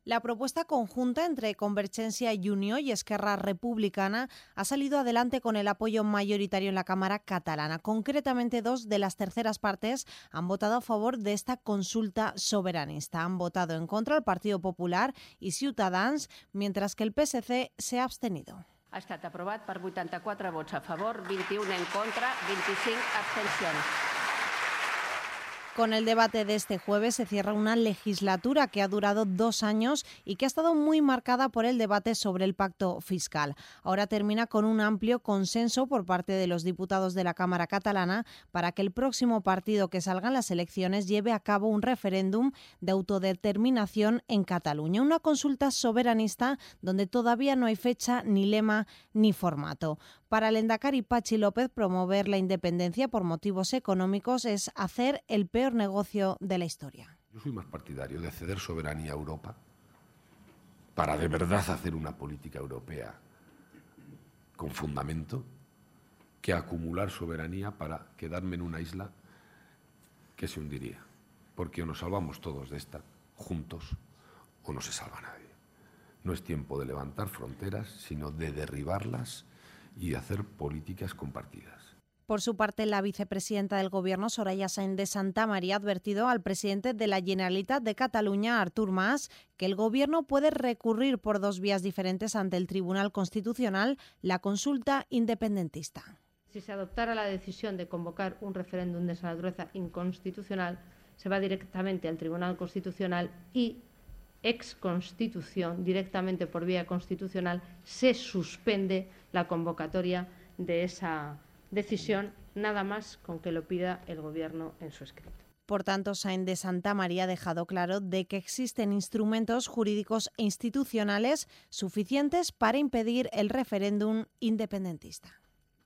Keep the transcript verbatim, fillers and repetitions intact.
La propuesta conjunta entre Convergencia y Unió y Esquerra Republicana ha salido adelante con el apoyo mayoritario en la Cámara catalana. Concretamente, dos de las terceras partes han votado a favor de esta consulta soberanista. Han votado en contra el Partido Popular y Ciutadans, mientras que el P S C se ha abstenido. Ha estat aprovat per vuitanta-quatre vots a favor, vint-i-un en contra, vint-i-cinc abstencions. Con el debate de este jueves se cierra una legislatura que ha durado dos años y que ha estado muy marcada por el debate sobre el pacto fiscal. Ahora termina con un amplio consenso por parte de los diputados de la Cámara catalana para que el próximo partido que salga en las elecciones lleve a cabo un referéndum de autodeterminación en Cataluña, una consulta soberanista donde todavía no hay fecha, ni lema, ni formato. Para el lehendakari Patxi López, promover la independencia por motivos económicos es hacer el peor negocio de la historia. Yo soy más partidario de ceder soberanía a Europa para de verdad hacer una política europea con fundamento que acumular soberanía para quedarme en una isla que se hundiría. Porque o nos salvamos todos de esta juntos o no se salva nadie. No es tiempo de levantar fronteras, sino de derribarlas y de hacer políticas compartidas. Por su parte, la vicepresidenta del Gobierno, Soraya Sáenz de Santamaría, ha advertido al presidente de la Generalitat de Cataluña, Artur Mas, que el Gobierno puede recurrir por dos vías diferentes ante el Tribunal Constitucional la consulta independentista. Si se adoptara la decisión de convocar un referéndum de esa naturaleza inconstitucional, se va directamente al Tribunal Constitucional y ex Constitución, directamente por vía constitucional, se suspende la convocatoria de esa decisión, nada más con que lo pida el Gobierno en su escrito. Por tanto, Sáenz de Santamaría ha dejado claro de que existen instrumentos jurídicos e institucionales suficientes para impedir el referéndum independentista.